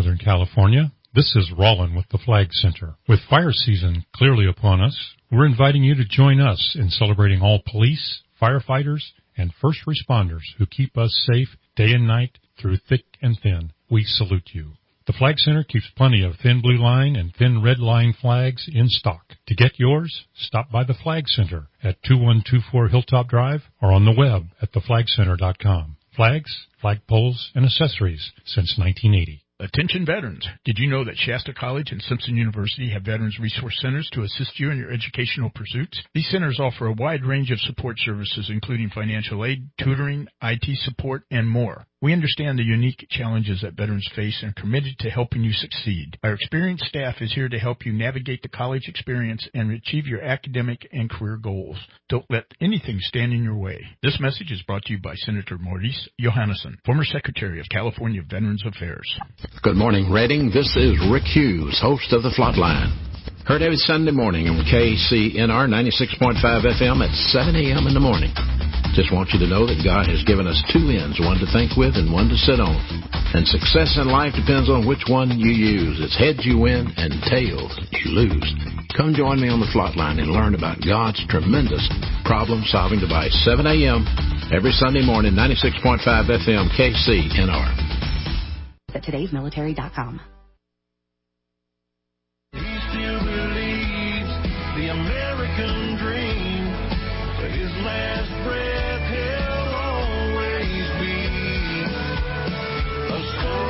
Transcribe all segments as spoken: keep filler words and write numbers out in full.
Southern California. This is Rollin with the Flag Center. With fire season clearly upon us, we're inviting you to join us in celebrating all police, firefighters, and first responders who keep us safe day and night through thick and thin. We salute you. The Flag Center keeps plenty of thin blue line and thin red line flags in stock. To get yours, stop by the Flag Center at two one two four Hilltop Drive or on the web at the flag center dot com. Flags, flagpoles, and accessories since nineteen eighty. Attention veterans. Did you know that Shasta College and Simpson University have Veterans Resource Centers to assist you in your educational pursuits? These centers offer a wide range of support services, including financial aid, tutoring, I T support, and more. We understand the unique challenges that veterans face and are committed to helping you succeed. Our experienced staff is here to help you navigate the college experience and achieve your academic and career goals. Don't let anything stand in your way. This message is brought to you by Senator Maurice Johannesson, former Secretary of California Veterans Affairs. Good morning, Reading. This is Rick Hughes, host of The Flatline. Heard every Sunday morning on K C N R ninety-six point five F M at seven a.m. in the morning. Just want you to know that God has given us two ends, one to think with and one to sit on. And success in life depends on which one you use. It's heads you win and tails you lose. Come join me on the Flatline and learn about God's tremendous problem-solving device. seven a.m. every Sunday morning, ninety-six point five F M, K C N R. At todays military dot com. He still believes the American dream, but his last breath he'll always be a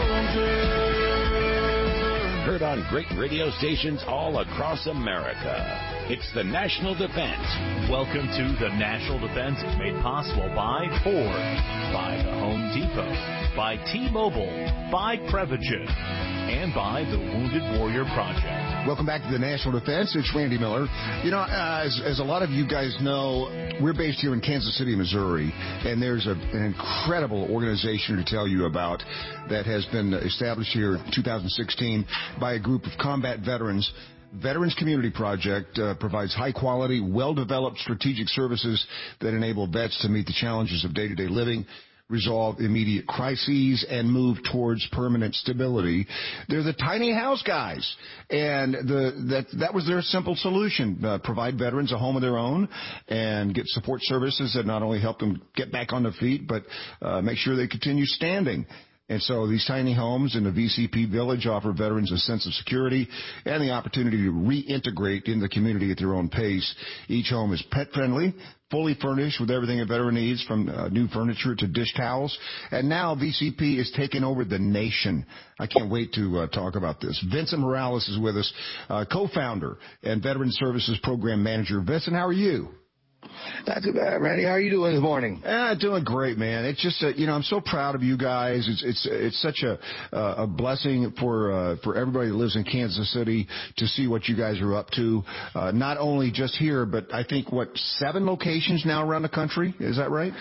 soldier. Heard on great radio stations all across America. It's the National Defense. Welcome to the National Defense. It's made possible by Ford, by the Home Depot, by T-Mobile, by Prevagen, and by the Wounded Warrior Project. Welcome back to the National Defense. It's Randy Miller. You know, uh, as, as a lot of you guys know, we're based here in Kansas City, Missouri, and there's a, an incredible organization to tell you about that has been established here in two thousand sixteen by a group of combat veterans. Veterans Community Project uh, provides high-quality, well-developed strategic services that enable vets to meet the challenges of day-to-day living, resolve immediate crises, and move towards permanent stability. They're the tiny house guys, and the, that that was their simple solution: uh, provide veterans a home of their own and get support services that not only help them get back on their feet, but uh, make sure they continue standing. And so these tiny homes in the V C P Village offer veterans a sense of security and the opportunity to reintegrate in the community at their own pace. Each home is pet-friendly, fully furnished with everything a veteran needs, from uh, new furniture to dish towels. And now V C P is taking over the nation. I can't wait to uh, talk about this. Vincent Morales is with us, uh, co-founder and Veteran Services Program Manager. Vincent, how are you? Not too bad, Randy. How are you doing this morning? Ah, doing great, man. It's just, uh, you know, I'm so proud of you guys. It's it's it's such a uh, a blessing for uh, for everybody that lives in Kansas City to see what you guys are up to. Uh, not only just here, but I think what seven locations now around the country. Is that right?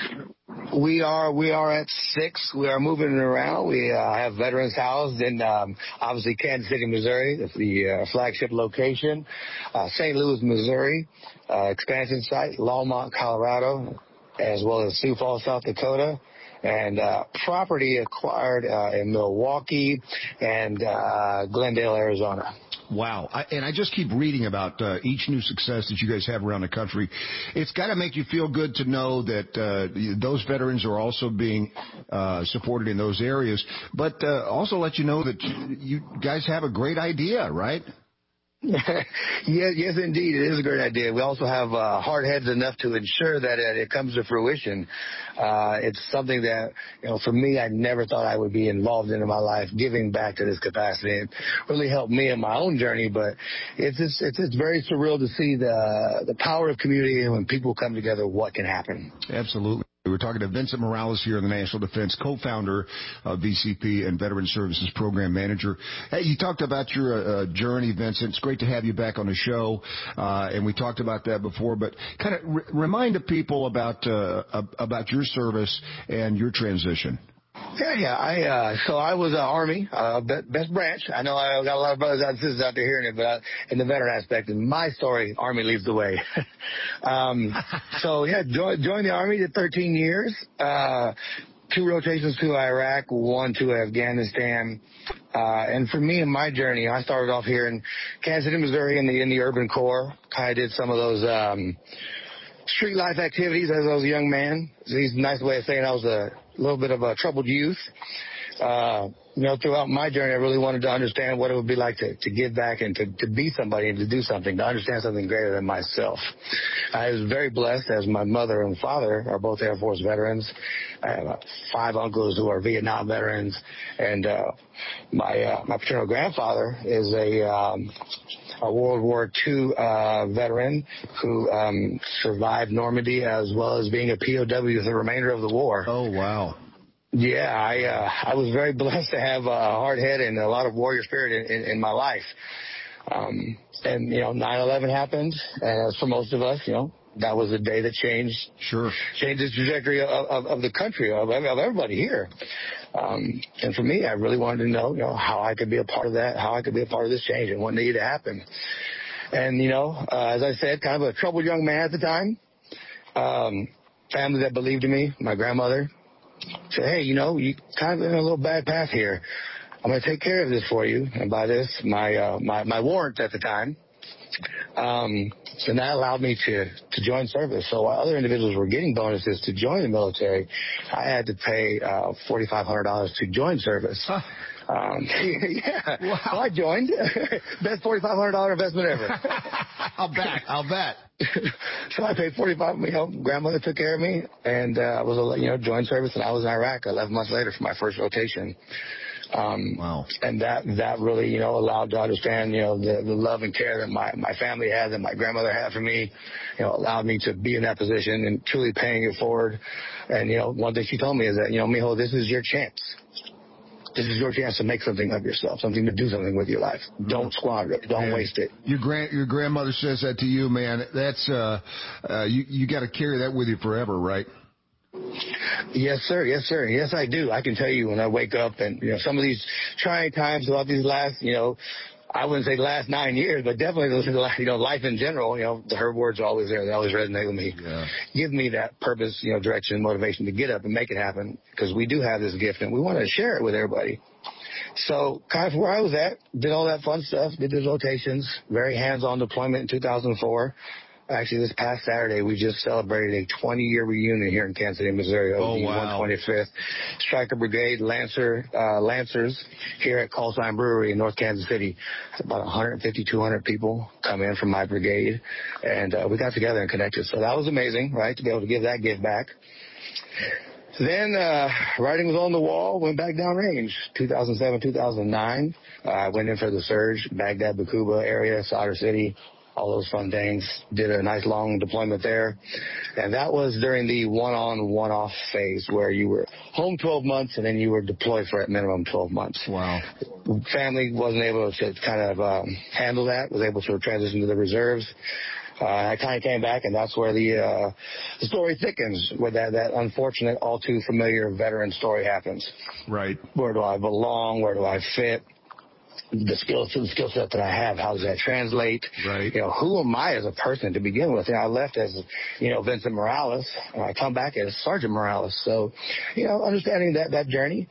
We are we are at six. We are moving it around. We uh, have veterans housed in um, obviously Kansas City, Missouri. That's the uh, flagship location. Uh, Saint Louis, Missouri, uh, expansion site. Longmont, Colorado, as well as Sioux Falls, South Dakota, and uh, property acquired uh, in Milwaukee and uh, Glendale, Arizona. Wow. I, and I just keep reading about uh, each new success that you guys have around the country. It's got to make you feel good to know that uh, those veterans are also being uh, supported in those areas, but uh, also let you know that you guys have a great idea, right? yes, yes, indeed. It is a great idea. We also have uh, hard heads enough to ensure that it, it comes to fruition. Uh, it's something that, you know, for me, I never thought I would be involved in in my life, giving back to this capacity. It really helped me in my own journey, but it's just, it's, it's very surreal to see the the power of community, and when people come together, what can happen. Absolutely. We're talking to Vincent Morales here in the National Defense, co-founder of V C P and Veteran Services Program Manager. Hey, you talked about your uh, journey, Vincent. It's great to have you back on the show, uh, and we talked about that before. But kind of re- remind the people about uh, about your service and your transition. Yeah, yeah. I uh, so I was uh, Army, uh, best branch. I know I got a lot of brothers and sisters out there hearing it, but uh, in the veteran aspect, in my story, Army leads the way. um, so yeah, joined join the Army, did thirteen years. Uh, two rotations to Iraq, one to Afghanistan. Uh, and for me in my journey, I started off here in Kansas City, Missouri in the, in the urban core. Kind of did some of those, um, street life activities as I was a young man. It's a nice way of saying I was a little bit of a troubled youth. Uh, you know, throughout my journey, I really wanted to understand what it would be like to, to give back and to, to be somebody and to do something, to understand something greater than myself. I was very blessed as my mother and father are both Air Force veterans. I have uh, five uncles who are Vietnam veterans, and uh, my uh, my paternal grandfather is a um, a World War Two uh, veteran who um, survived Normandy as well as being a P O W for the remainder of the war. Oh, wow. Yeah, I uh, I was very blessed to have a hard head and a lot of warrior spirit in, in, in my life. Um, and, you know, nine eleven happened, and as for most of us, you know, that was a day that changed Sure. changed the trajectory of, of, of the country, of, of everybody here. Um, and for me, I really wanted to know, you know, how I could be a part of that, how I could be a part of this change and what needed to happen. And, you know, uh, as I said, kind of a troubled young man at the time. Um, family that believed in me, my grandmother said, hey, you know, you kind of in a little bad path here. I'm going to take care of this for you. And by this, my, uh, my, my warrant at the time. Um, and that allowed me to, to join service. So while other individuals were getting bonuses to join the military, I had to pay, uh, forty-five hundred dollars to join service. Huh. Um, yeah. Wow. So I joined. Best forty-five hundred dollars investment ever. I'll bet. I'll bet. So I paid forty-five. You know, grandmother took care of me, and uh, I was, you know, joined service, and I was in Iraq eleven months later for my first rotation. Um, wow. And that that really, you know, allowed to understand, you know, the, the love and care that my my family had, that my grandmother had for me, you know, allowed me to be in that position and truly paying it forward. And, you know, one thing she told me is that, you know, mijo, this is your chance. This is your chance to make something of yourself, something to do something with your life. Don't squander it. Don't man, waste it. Your grand your grandmother says that to you, man. That's uh, uh you you got to carry that with you forever, right? Yes, sir. Yes, sir. Yes, I do. I can tell you when I wake up and, you know, some of these trying times throughout these last, you know, I wouldn't say the last nine years, but definitely, you know, life in general, you know, her words are always there. They always resonate with me. Yeah. Give me that purpose, you know, direction and motivation to get up and make it happen, because we do have this gift and we want to share it with everybody. So kind of where I was at, did all that fun stuff, did those rotations, very hands-on deployment in two thousand four. Actually, this past Saturday, we just celebrated a twenty-year reunion here in Kansas City, Missouri. Oh, the wow. one twenty-fifth Stryker Brigade Lancer, uh, Lancers here at Call Sign Brewery in North Kansas City. It's about one fifty, two hundred people come in from my brigade, and uh, we got together and connected. So that was amazing, right, to be able to give that gift back. Then uh, writing was on the wall, went back downrange. two thousand seven, two thousand nine, uh, I went in for the surge, Baghdad, Bakuba area, Sadr City, all those fun things. Did a nice long deployment there. And that was during the one-on, one-off phase where you were home twelve months and then you were deployed for at minimum twelve months. Wow. Family wasn't able to kind of um, handle that, was able to transition to the reserves. Uh, I kind of came back, and that's where the uh, the story thickens, where that, that unfortunate, all too familiar veteran story happens. Right. Where do I belong? Where do I fit? The skill, the skill set that I have, how does that translate? Right. You know, who am I as a person to begin with? You know, I left as, you know, Vincent Morales, and I come back as Sergeant Morales. So, you know, understanding that, that journey.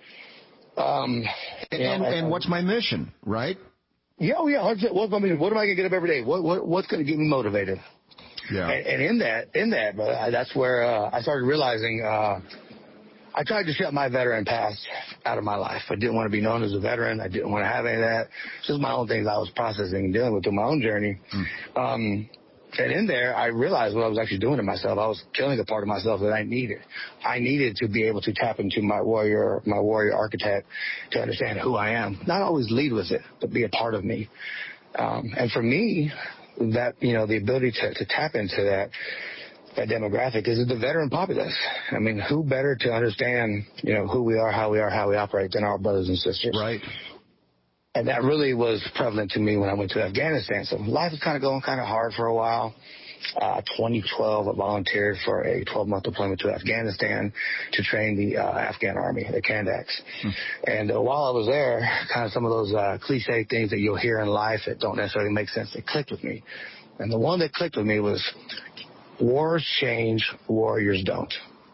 Um, and, know, and, I, and what's my mission, right? Yeah, oh yeah. What's my mission? What am I going to get up every day? What, what, what's going to get me motivated? Yeah. And, and in that, in that, but I, that's where uh, I started realizing uh, I tried to shut my veteran past out of my life. I didn't want to be known as a veteran. I didn't want to have any of that. It's just my own things I was processing and dealing with through my own journey. Mm. Um, and in there, I realized what I was actually doing to myself. I was killing a part of myself that I needed. I needed to be able to tap into my warrior, my warrior archetype to understand who I am. Not always lead with it, but be a part of me. Um, and for me, that, you know, the ability to, to tap into that, that demographic is the veteran populace. I mean, who better to understand, you know, who we are, how we are, how we operate than our brothers and sisters. Right. And that really was prevalent to me when I went to Afghanistan. So life was kind of going kind of hard for a while. Uh, twenty twelve, I volunteered for a twelve-month deployment to Afghanistan to train the uh, Afghan Army, the Kandaks. Hmm. And uh, while I was there, kind of some of those uh, cliche things that you'll hear in life that don't necessarily make sense, they clicked with me. And the one that clicked with me was, wars change, warriors don't.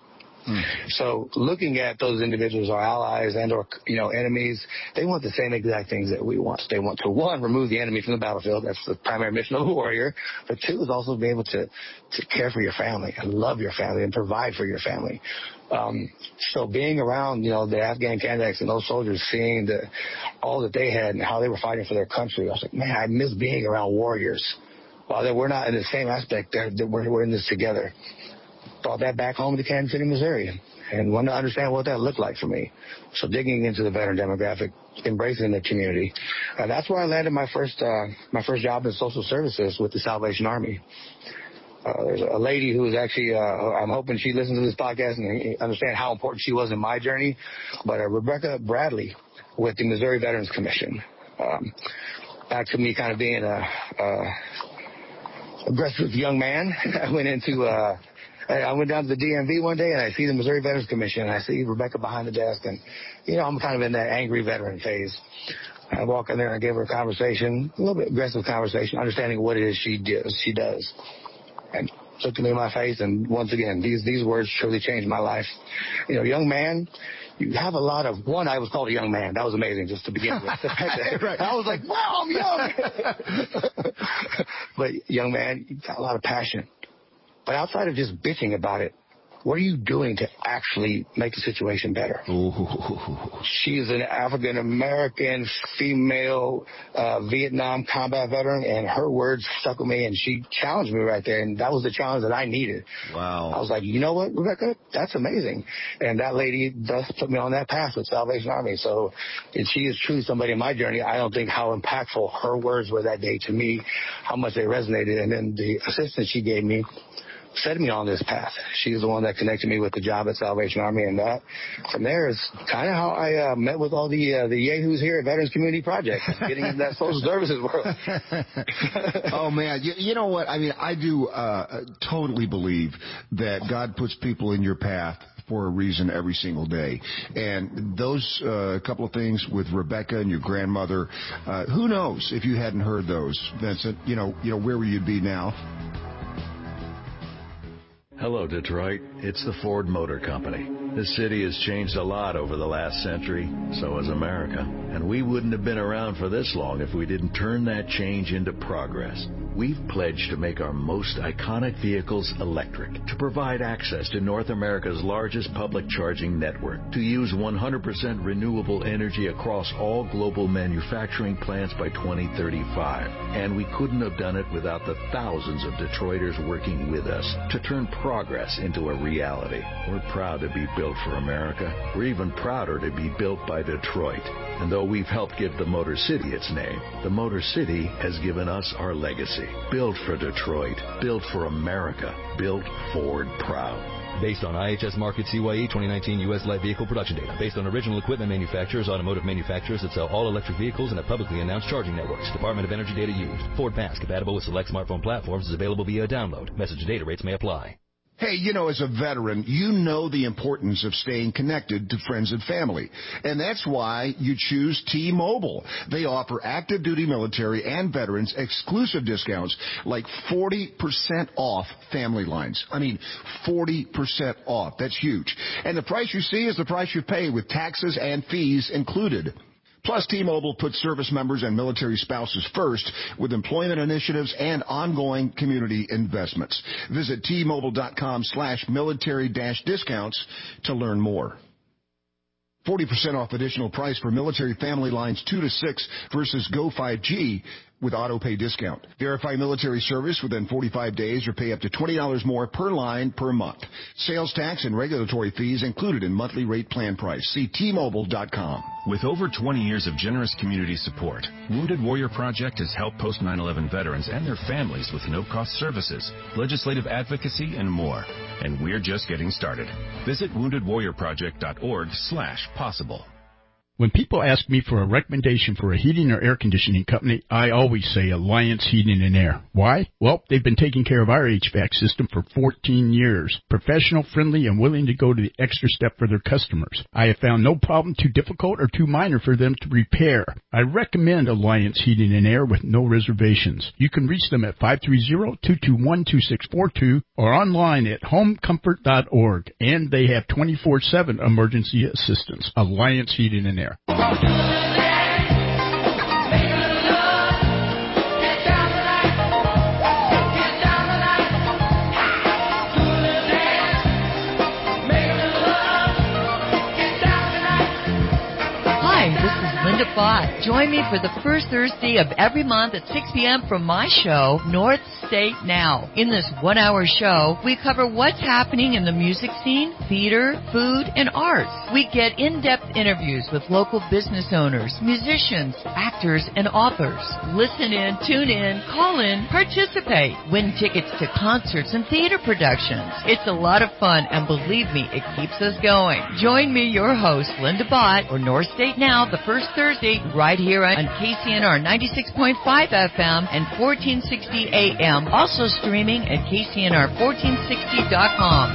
Mm. So looking at those individuals, our allies and or, you know, enemies, they want the same exact things that we want. They want to, one, remove the enemy from the battlefield. That's the primary mission of a warrior. But two is also be able to, to care for your family and love your family and provide for your family. Um, so being around, you know, the Afghan Kanaks and those soldiers, seeing the, all that they had and how they were fighting for their country, I was like, man, I miss being around warriors. While we're not in the same aspect, they're, they're, we're, we're in this together. Brought that back home to Kansas City, Missouri, and wanted to understand what that looked like for me. So digging into the veteran demographic, embracing the community, and that's where I landed my first uh, my first job in social services with the Salvation Army. Uh, there's a lady who is actually, uh, I'm hoping she listens to this podcast and understand how important she was in my journey, but uh, Rebecca Bradley with the Missouri Veterans Commission. Um, back to me kind of being a, a aggressive young man. I went into, uh, I went down to the D M V one day and I see the Missouri Veterans Commission and I see Rebecca behind the desk, and, you know, I'm kind of in that angry veteran phase. I walk in there and I gave her a conversation, a little bit aggressive conversation, understanding what it is she does. She does. And looked at me in my face, and once again, these these words truly changed my life. You know, young man, you have a lot of, one, I was called a young man. That was amazing just to begin with. Right. I was like, wow, I'm young. But young man, you've got a lot of passion. But outside of just bitching about it, what are you doing to actually make the situation better? Ooh. She is an African-American female uh, Vietnam combat veteran, and her words stuck with me, and she challenged me right there, and that was the challenge that I needed. Wow. I was like, you know what, Rebecca? That's amazing. And that lady does put me on that path with Salvation Army. So if she is truly somebody in my journey, I don't think how impactful her words were that day to me, how much they resonated, and then the assistance she gave me set me on this path. She's the one that connected me with the job at Salvation Army, and that from there is kind of how I uh, met with all the uh, the yahoos here at Veterans Community Project, getting into that social services world. Oh man, you, you know what? I mean, I do uh, totally believe that God puts people in your path for a reason every single day. And those uh, couple of things with Rebecca and your grandmother, uh, who knows if you hadn't heard those, Vincent, you know, you know, where would you be now? Hello, Detroit. It's the Ford Motor Company. This city has changed a lot over the last century, so has America. And we wouldn't have been around for this long if we didn't turn that change into progress. We've pledged to make our most iconic vehicles electric, to provide access to North America's largest public charging network, to use one hundred percent renewable energy across all global manufacturing plants by twenty thirty-five. And we couldn't have done it without the thousands of Detroiters working with us to turn progress into a reality. We're proud to be built for America. We're even prouder to be built by Detroit. And though we've helped give the Motor City its name, the Motor City has given us our legacy. Built for Detroit. Built for America. Built Ford proud. Based on I H S Market C Y E twenty nineteen U S light vehicle production data. Based on original equipment manufacturers, automotive manufacturers that sell all electric vehicles and have publicly announced charging networks. Department of Energy data used. Ford Pass, compatible with select smartphone platforms, is available via download. Message and data rates may apply. Hey, you know, as a veteran, you know the importance of staying connected to friends and family. And that's why you choose T-Mobile. They offer active duty military and veterans exclusive discounts like forty percent off family lines. I mean, forty percent off. That's huge. And the price you see is the price you pay with taxes and fees included. Plus, T-Mobile puts service members and military spouses first with employment initiatives and ongoing community investments. Visit T-Mobile.com slash military dash discounts to learn more. forty percent off additional price for military family lines two to six versus Go five G with auto pay discount. Verify military service within forty-five days or pay up to twenty dollars more per line per month. Sales tax and regulatory fees included in monthly rate plan price. See T Mobile dot com. With over twenty years of generous community support, Wounded Warrior Project has helped post nine eleven veterans and their families with no-cost services, legislative advocacy, and more. And we're just getting started. Visit wounded warrior project dot org slash possible. When people ask me for a recommendation for a heating or air conditioning company, I always say Alliance Heating and Air. Why? Well, they've been taking care of our H V A C system for fourteen years. Professional, friendly, and willing to go to the extra step for their customers. I have found no problem too difficult or too minor for them to repair. I recommend Alliance Heating and Air with no reservations. You can reach them at five three zero, two two one, two six four two or online at home comfort dot org. And they have twenty-four seven emergency assistance. Alliance Heating and Air. Linda Bott. Join me for the first Thursday of every month at six p.m. from my show, North State Now. In this one-hour show, we cover what's happening in the music scene, theater, food, and arts. We get in-depth interviews with local business owners, musicians, actors, and authors. Listen in, tune in, call in, participate. Win tickets to concerts and theater productions. It's a lot of fun, and believe me, it keeps us going. Join me, your host, Linda Bott, for North State Now, the first Thursday, right here on K C N R ninety-six point five F M and fourteen sixty A M. Also streaming at K C N R fourteen sixty dot com.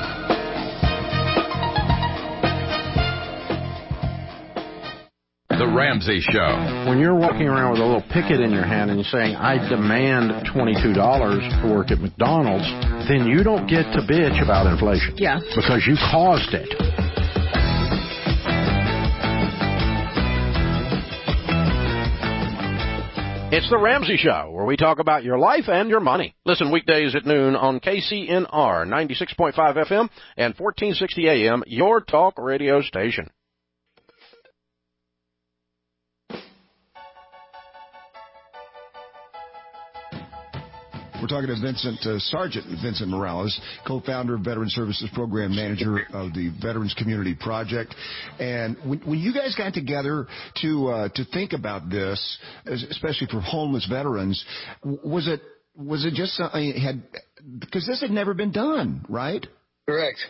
The Ramsey Show. When you're walking around with a little picket in your hand and you're saying, I demand twenty-two dollars to work at McDonald's, then you don't get to bitch about inflation. Yeah. Because you caused it. It's The Ramsey Show, where we talk about your life and your money. Listen weekdays at noon on K C N R ninety-six point five F M and fourteen sixty A M, your talk radio station. We're talking to Vincent uh, Sergeant Vincent Morales, co-founder, Veteran Services Program Manager of the Veterans Community Project. And when, when you guys got together to uh, to think about this, especially for homeless veterans, was it was it just something had because this had never been done, right? Correct.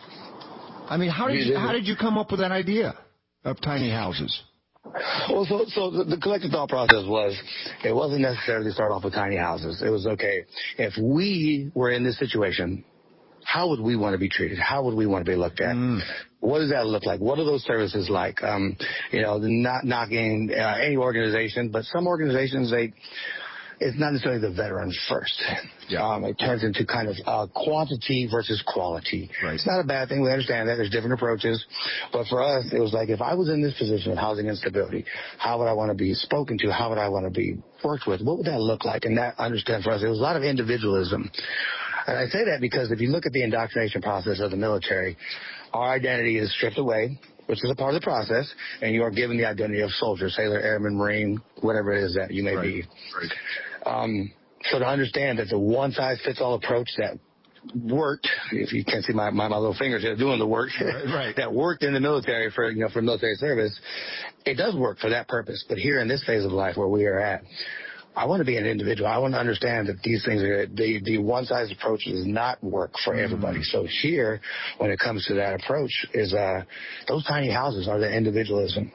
I mean, how did you, how did you come up with that idea of tiny houses? Well, so, so the, the collective thought process was, it wasn't necessary to start off with tiny houses. It was, okay, if we were in this situation, how would we want to be treated? How would we want to be looked at? Mm. What does that look like? What are those services like? Um, you know, not knocking uh, any organization, but some organizations, they, it's not necessarily the veterans first. Yeah. Um, it turns into kind of uh, quantity versus quality. Right. It's not a bad thing. We understand that. There's different approaches. But for us, it was like, if I was in this position of housing instability, how would I want to be spoken to? How would I want to be worked with? What would that look like? And that, understand, for us, it was a lot of individualism. And I say that because if you look at the indoctrination process of the military, our identity is stripped away, which is a part of the process, and you are given the identity of soldier, sailor, airman, marine, whatever it is that you may right. be. Right. Um, so to understand that the one-size-fits-all approach that worked, if you can't see my, my, my little fingers here doing the work, right, right. that worked in the military for, you know, for military service, it does work for that purpose. But here in this phase of life where we are at, I want to be an individual. I want to understand that these things are, the, the one-size approach does not work for everybody. Mm-hmm. So here, when it comes to that approach, is uh, those tiny houses are the individualism.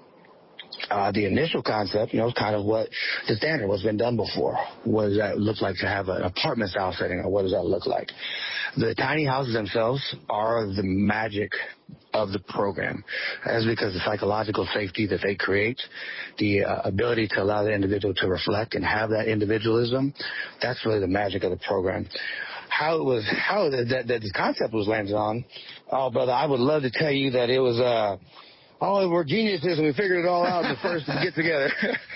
Uh, the initial concept, you know, is kind of what the standard, what's been done before. What does that look like to have an apartment style setting, or what does that look like? The tiny houses themselves are the magic of the program. That's because the psychological safety that they create, the uh, ability to allow the individual to reflect and have that individualism, that's really the magic of the program. How it was, how that, that, that the concept was landed on, oh, brother, I would love to tell you that it was, uh, oh, we're geniuses and we figured it all out in the first get together.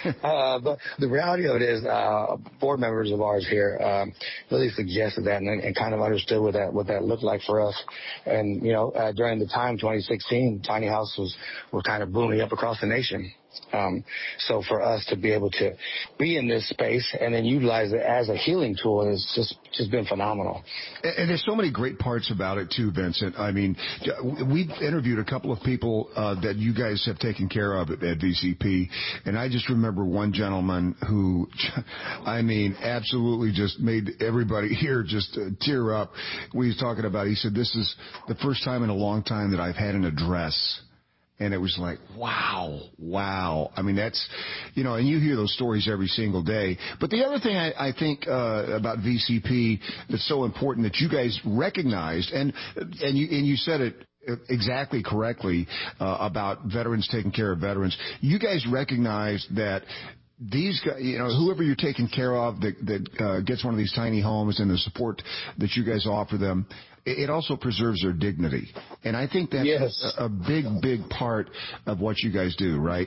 uh, but the reality of it is, uh, board members of ours here, um, really suggested that and, and kind of understood what that, what that looked like for us. And, you know, uh, during the time, twenty sixteen, tiny houses were kind of booming up across the nation. Um, so for us to be able to be in this space and then utilize it as a healing tool has just, just been phenomenal. And, and there's so many great parts about it too, Vincent. I mean, we've interviewed a couple of people uh, that you guys have taken care of at, at V C P, and I just remember one gentleman who, I mean, absolutely just made everybody here just uh, tear up. We was talking about, he said, this is the first time in a long time that I've had an address. And it was like, wow, wow. I mean, that's, you know, and you hear those stories every single day. But the other thing I, I think uh, about V C P that's so important that you guys recognized, and and you and you said it exactly correctly uh, about veterans taking care of veterans. You guys recognize that these guys, you know, whoever you're taking care of that, that uh, gets one of these tiny homes and the support that you guys offer them, it also preserves their dignity. And I think that's yes. a, a big, big part of what you guys do, right?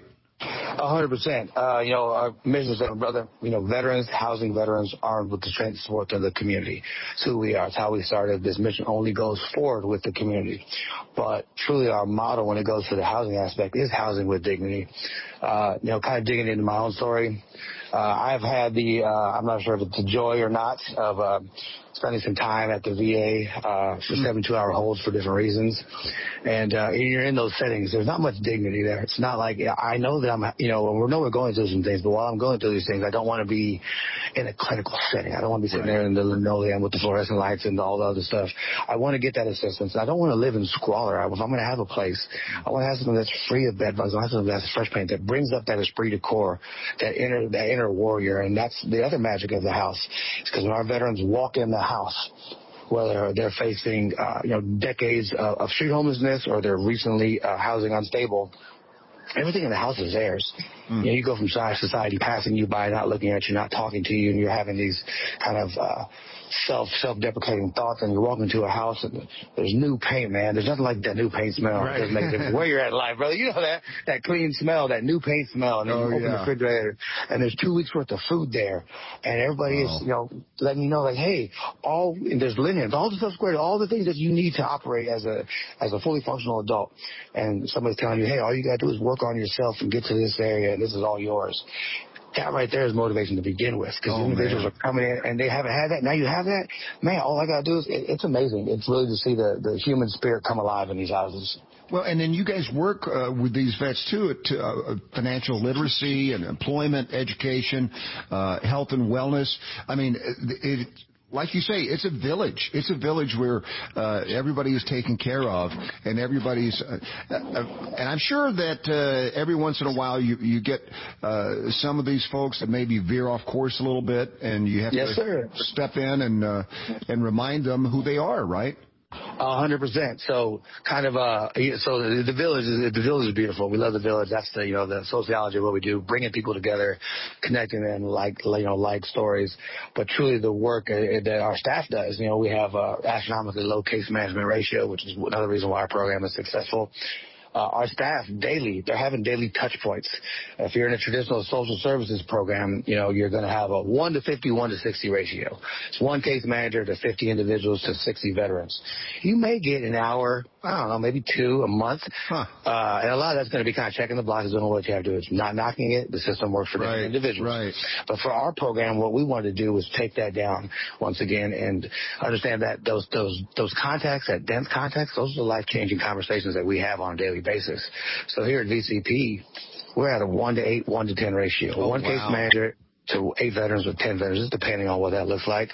A hundred percent. Uh, you know, our mission is that, brother, you know, veterans, housing veterans armed with the strength and support of the community. It's who we are. It's how we started. This mission only goes forward with the community. But truly our motto when it goes to the housing aspect is housing with dignity. Uh, you know, kind of digging into my own story. Uh, I've had the, uh, I'm not sure if it's a joy or not, of, uh, spending some time at the V A uh, for seventy-two hour holds for different reasons. And uh, you're in those settings. There's not much dignity there. It's not like, I know that I'm, you know, we know we're going through some things, but while I'm going through these things, I don't want to be in a clinical setting. I don't want to be sitting right. there in the linoleum with the fluorescent lights and all the other stuff. I want to get that assistance. I don't want to live in squalor. If I'm going to have a place, I want to have something that's free of bed bugs. I want to have something that's fresh paint, that brings up that esprit de corps, that inner, that inner warrior. And that's the other magic of the house. It's because when our veterans walk in the house, whether they're facing, uh, you know, decades of, of street homelessness or they're recently uh, housing unstable, everything in the house is theirs. Mm. You know, you go from society passing you by, not looking at you, not talking to you, and you're having these kind of uh, self self-deprecating thoughts, and you walk into a house and there's new paint, man. There's nothing like that new paint smell. Right. It doesn't make a difference where you're at in life, brother. You know that that clean smell, that new paint smell, and then oh, you open yeah. the refrigerator and there's two weeks worth of food there, and everybody wow. is, you know, letting you know, like, hey, all and there's linens, all the stuff squared, all the things that you need to operate as a as a fully functional adult, and somebody's telling you, hey, all you gotta do is work on yourself and get to this area, and this is all yours. That right there is motivation to begin with, because oh, individuals man. are coming in and they haven't had that. Now you have that. Man, all I got to do is, it, it's amazing. It's really to see the, the human spirit come alive in these houses. Well, and then you guys work uh, with these vets, too, at uh, financial literacy and employment, education, uh, health and wellness. I mean, it, it like you say, it's a village. It's a village where uh, everybody is taken care of, and everybody's. Uh, uh, and I'm sure that uh, every once in a while you you get uh, some of these folks that maybe veer off course a little bit, and you have yes, to sir. step in and uh, and remind them who they are, right? A hundred percent. So kind of, uh, so the, the village is, the village is beautiful. We love the village. That's the, you know, the sociology of what we do, bringing people together, connecting them like, you know, like stories. But truly the work that our staff does, you know, we have a astronomically low case management ratio, which is another reason why our program is successful. Uh, our staff daily, they're having daily touch points. If you're in a traditional social services program, you know, you're going to have a one to fifty, one to sixty ratio. It's one case manager to fifty individuals to sixty veterans. You may get an hour, I don't know, maybe two a month. Huh. Uh, and a lot of that's going to be kind of checking the blocks, doing what you have to do. It's not knocking it. The system works for right, different individuals. Right. But for our program, what we wanted to do was take that down once again and understand that those, those, those contacts, that dense contacts, those are the life-changing conversations that we have on a daily basis. So here at V C P, we're at a one to eight, one to ten ratio. Oh, one wow. case manager to eight veterans with ten veterans, depending on what that looks like.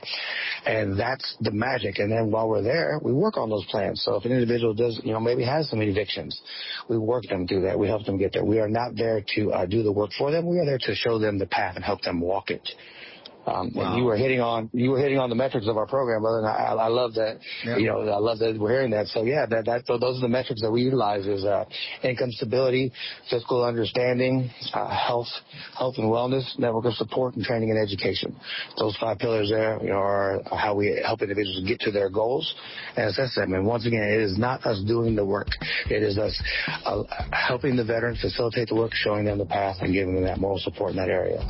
And that's the magic. And then while we're there, we work on those plans. So if an individual does, you know, maybe has some evictions, we work them through that. We help them get there. We are not there to uh, do the work for them. We are there to show them the path and help them walk it. Um, wow. And you were hitting on you were hitting on the metrics of our program, brother. And I, I love that. Yep. You know, I love that we're hearing that. So yeah, that that those are the metrics that we utilize: is uh, income stability, fiscal understanding, uh, health, health and wellness, network of support, and training and education. Those five pillars there, you know, are how we help individuals get to their goals and assess them. And once again, it is not us doing the work; it is us uh, helping the veterans facilitate the work, showing them the path, and giving them that moral support in that area.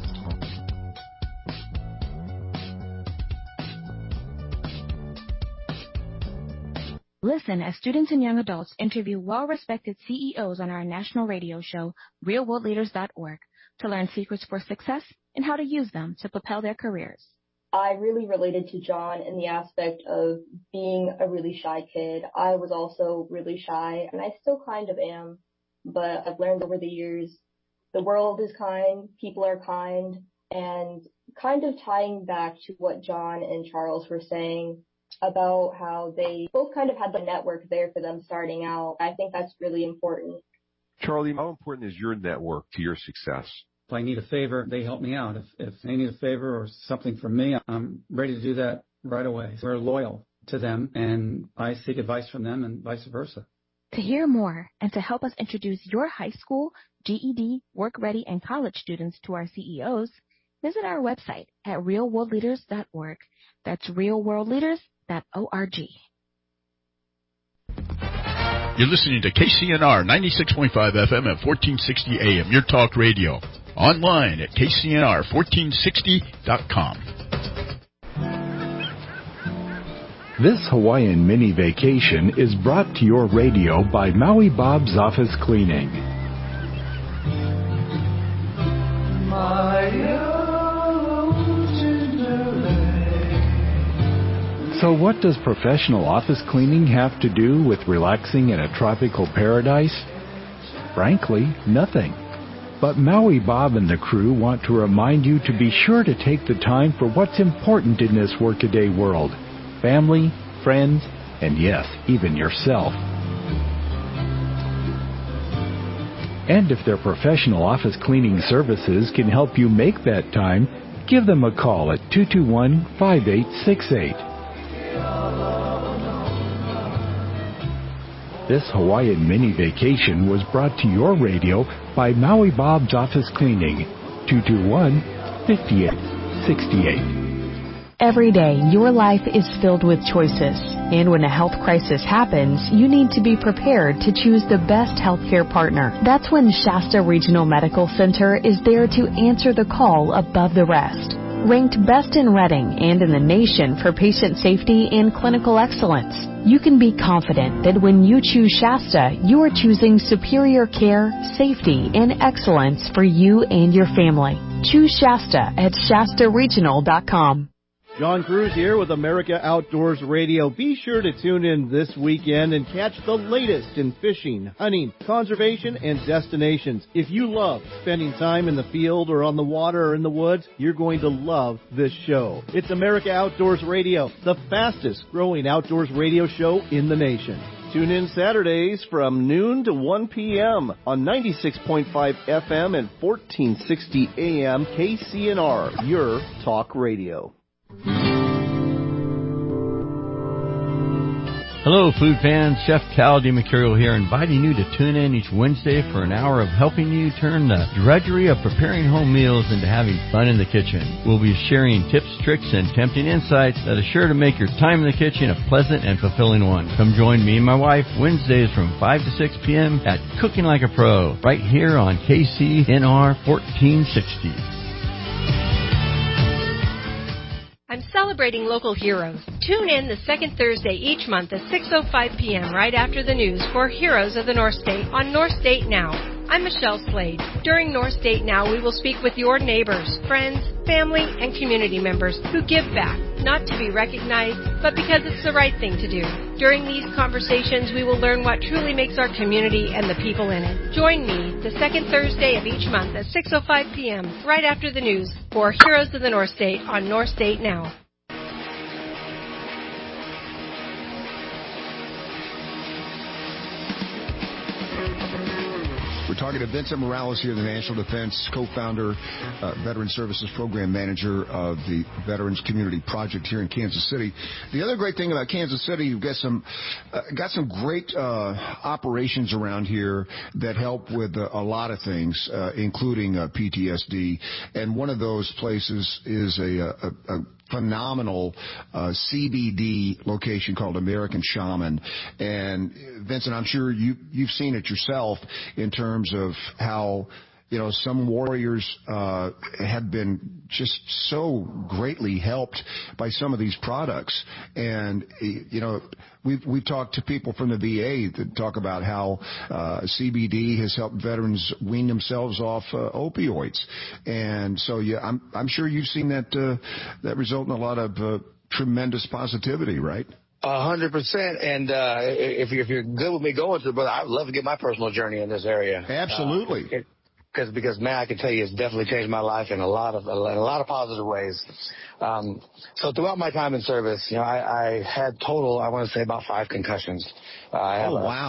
Listen as students and young adults interview well-respected C E Os on our national radio show, real world leaders dot org, to learn secrets for success and how to use them to propel their careers. I really related to John in the aspect of being a really shy kid. I was also really shy, and I still kind of am, but I've learned over the years the world is kind, people are kind, and kind of tying back to what John and Charles were saying about how they both kind of had the network there for them starting out. I think that's really important. Charlie, how important is your network to your success? If I need a favor, they help me out. If, if they need a favor or something from me, I'm ready to do that right away. We're loyal to them, and I seek advice from them and vice versa. To hear more and to help us introduce your high school, G E D, work-ready, and college students to our C E Os, visit our website at real world leaders dot org. That's real world leaders dot org. You're listening to K C N R ninety-six point five F M at fourteen sixty A M, your talk radio. Online at K C N R fourteen sixty dot com. This Hawaiian mini vacation is brought to your radio by Maui Bob's Office Cleaning. So what does professional office cleaning have to do with relaxing in a tropical paradise? Frankly, nothing. But Maui Bob and the crew want to remind you to be sure to take the time for what's important in this workaday world. Family, friends, and yes, even yourself. And if their professional office cleaning services can help you make that time, give them a call at two two one, five eight six eight. This Hawaiian mini vacation was brought to your radio by Maui Bob's Office Cleaning, two two one, five eight six eight. Every day, your life is filled with choices. And when a health crisis happens, you need to be prepared to choose the best healthcare partner. That's when Shasta Regional Medical Center is there to answer the call above the rest. Ranked best in Redding and in the nation for patient safety and clinical excellence, you can be confident that when you choose Shasta, you are choosing superior care, safety, and excellence for you and your family. Choose Shasta at shasta regional dot com. John Cruz here with America Outdoors Radio. Be sure to tune in this weekend and catch the latest in fishing, hunting, conservation, and destinations. If you love spending time in the field or on the water or in the woods, you're going to love this show. It's America Outdoors Radio, the fastest growing outdoors radio show in the nation. Tune in Saturdays from noon to one p.m. on ninety-six point five F M and fourteen sixty A M K C N R, your talk radio. Hello, food fans. Chef Cal DeMercurio here, inviting you to tune in each Wednesday for an hour of helping you turn the drudgery of preparing home meals into having fun in the kitchen. We'll be sharing tips, tricks, and tempting insights that are sure to make your time in the kitchen a pleasant and fulfilling one. Come join me and my wife Wednesdays from five to six p.m. at Cooking Like a Pro, right here on K C N R fourteen sixty. I'm celebrating local heroes. Tune in the second Thursday each month at six oh five p.m. right after the news for Heroes of the North State on North State Now. I'm Michelle Slade. During North State Now, we will speak with your neighbors, friends, family, and community members who give back, not to be recognized, but because it's the right thing to do. During these conversations, we will learn what truly makes our community and the people in it. Join me the second Thursday of each month at six oh five p.m. right after the news for Heroes of the North State on North State Now. We're talking to Vincent Morales here, the National Defense co-founder, uh, Veteran Services Program Manager of the Veterans Community Project here in Kansas City. The other great thing about Kansas City, you've got some uh, got some great uh, operations around here that help with uh, a lot of things, uh, including uh, P T S D. And one of those places is a, a, a phenomenal uh, C B D location called American Shaman. And Vincent, I'm sure you, you've seen it yourself in terms of how, you know, some warriors uh, have been just so greatly helped by some of these products. And, you know, we've, we've talked to people from the V A that talk about how uh, C B D has helped veterans wean themselves off uh, opioids. And so, yeah, I'm, I'm sure you've seen that, uh, that result in a lot of uh, tremendous positivity, right? A hundred percent. And uh, if, you're, if you're good with me going through, brother, I'd love to get my personal journey in this area. Absolutely. Uh, it, Because, because man, I can tell you, it's definitely changed my life in a lot of, in a lot of positive ways. Um, so throughout my time in service, you know, I, I had total, I want to say about five concussions. Uh, I have oh, a, wow.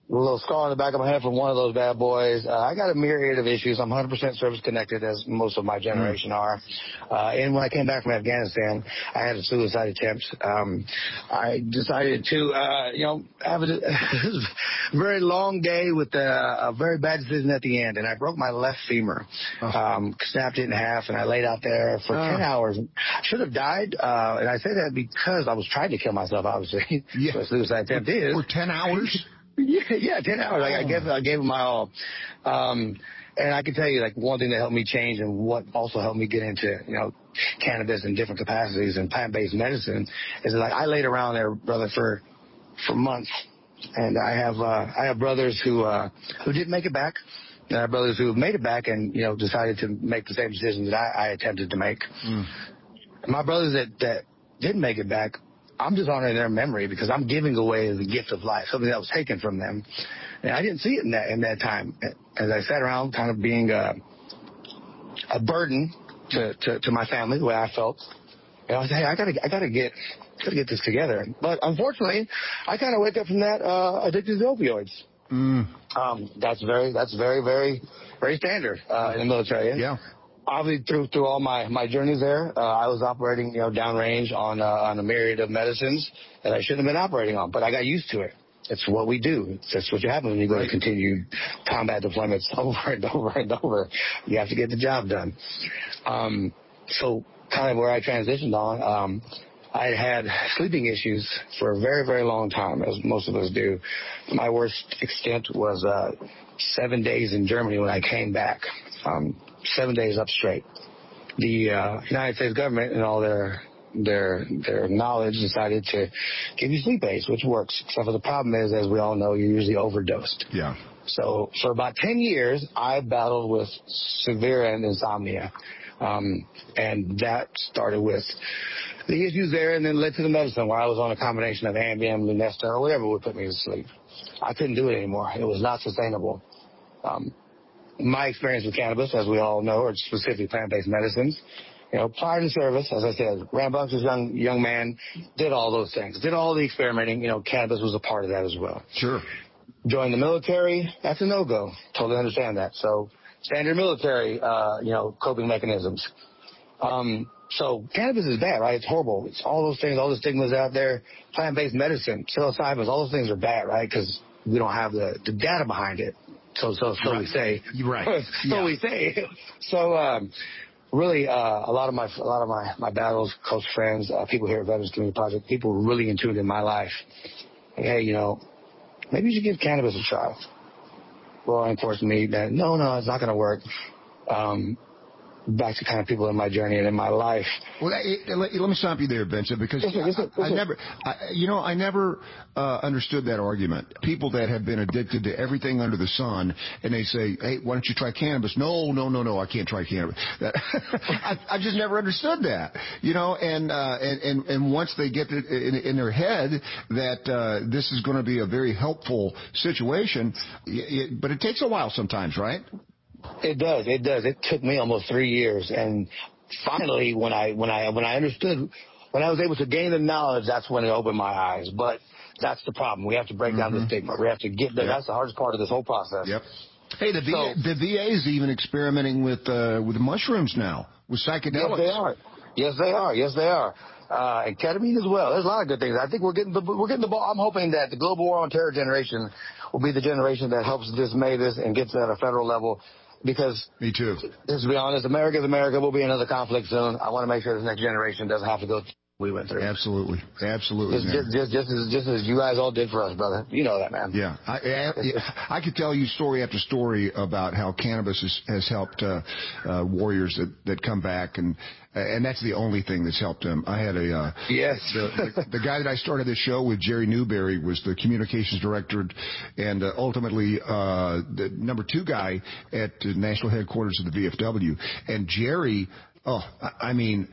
a little scar on the back of my head from one of those bad boys. Uh, I got a myriad of issues. I'm one hundred percent service connected, as most of my generation mm. are. Uh, and when I came back from Afghanistan, I had a suicide attempt. Um, I decided to, uh, you know, have a, a very long day with a, a very bad decision at the end. And I broke my left femur, um, snapped it in half, and I laid out there for oh. ten hours. I should have died. Uh, and I say that because I was trying to kill myself, obviously. Yeah. So a suicide attempt for, is. For ten hours? Yeah, yeah, ten hours. Like, I gave, I gave it my all. Um, and I can tell you, like, one thing that helped me change and what also helped me get into, you know, cannabis in different capacities and plant-based medicine is that, like, I laid around there, brother, for, for months. And I have, uh, I have brothers who, uh, who didn't make it back. And I have brothers who made it back and, you know, decided to make the same decisions that I, I attempted to make. Mm. My brothers that, that didn't make it back, I'm just honoring their memory because I'm giving away the gift of life, something that was taken from them. And I didn't see it in that in that time. As I sat around kind of being a, a burden to, to, to my family, the way I felt. And I was like, hey, I gotta, I gotta get, gotta get this together. But unfortunately, I kind of wake up from that, uh, addicted to opioids. Mm. Um, that's very, that's very, very, very standard, uh, in the military. Yeah. Obviously, through through all my, my journeys there, uh, I was operating, you know, downrange on uh, on a myriad of medicines that I shouldn't have been operating on, but I got used to it. It's what we do. That's what you happen when you go right. to continued combat deployments over and over and over. You have to get the job done. Um, so kind of where I transitioned on, um, I had had sleeping issues for a very, very long time, as most of us do. My worst extent was uh, seven days in Germany when I came back. Um, seven days up straight. The uh, United States government, in all their their their knowledge, decided to give you sleep aids, which works. Except for the problem is, as we all know, you're usually overdosed. Yeah. So for about ten years, I battled with severe insomnia. Um, and that started with the issues there and then led to the medicine where I was on a combination of Ambien, Lunesta, or whatever would put me to sleep. I couldn't do it anymore. It was not sustainable. Um, My experience with cannabis, as we all know, or specifically plant-based medicines, you know, prior to service, as I said, rambunctious young young man, did all those things, did all the experimenting. You know, cannabis was a part of that as well. Sure. Joined the military, that's a no-go. Totally understand that. So standard military, uh, you know, coping mechanisms. Um, so cannabis is bad, right? It's horrible. It's all those things, all the stigmas out there. Plant-based medicine, psilocybin, all those things are bad, right? Because we don't have the, the data behind it. So, so, so right. we say. Right. so yeah. we say. So, um, really, uh, a lot of my, a lot of my, my battles, close friends, uh, people here at Veterans Community Project, people were really in tune in my life. Like, hey, you know, maybe you should give cannabis a try. Well, of course, me, that, no, no, it's not going to work. Um, back to kind of people in my journey and in my life. Well, it, it, let, let me stop you there, Vincent, because yes, sir, yes, sir, yes, I, I never, I, you know, I never uh, understood that argument. People that have been addicted to everything under the sun, and they say, "Hey, why don't you try cannabis?" No, no, no, no, I can't try cannabis. That, I, I just never understood that, you know. And uh, and, and and once they get it in, in their head that uh, this is going to be a very helpful situation, it, but it takes a while sometimes, right? It does. It does. It took me almost three years, and finally, when I when I when I understood, when I was able to gain the knowledge, that's when it opened my eyes. But that's the problem. We have to break mm-hmm. down the stigma. We have to get there. Yep. That's the hardest part of this whole process. Yep. Hey, the V A, so, the V A is even experimenting with uh, with mushrooms now, with psychedelics. Yes, they are. Yes, they are. Yes, they are. Uh, and ketamine as well. There's a lot of good things. I think we're getting the, we're getting the ball. I'm hoping that the Global War on Terror generation will be the generation that helps dismay this and gets it at a federal level. Because, me too. Let's be honest, America is America. We'll be in another conflict soon. I want to make sure this next generation doesn't have to go through what we went through. Absolutely, absolutely. Just, just, just, just, as, just as you guys all did for us, brother. You know that, man. Yeah, I, I, I could tell you story after story about how cannabis has, has helped uh, uh, warriors that, that come back, and and that's the only thing that's helped them. I had a uh, yes. the, the, the guy that I started this show with, Jerry Newberry, was the communications director, and uh, ultimately uh, the number two guy at the national headquarters of the V F W. And Jerry. Oh, I mean,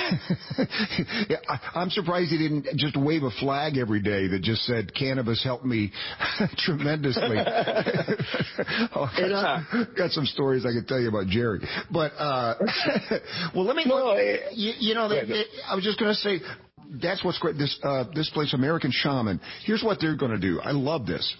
I'm surprised he didn't just wave a flag every day that just said cannabis helped me tremendously. oh, got, some, got some stories I could tell you about Jerry. But, uh, well, let me, no, you, you know, they, it, I was just going to say, that's what's great. This, uh, this place, American Shaman, here's what they're going to do. I love this.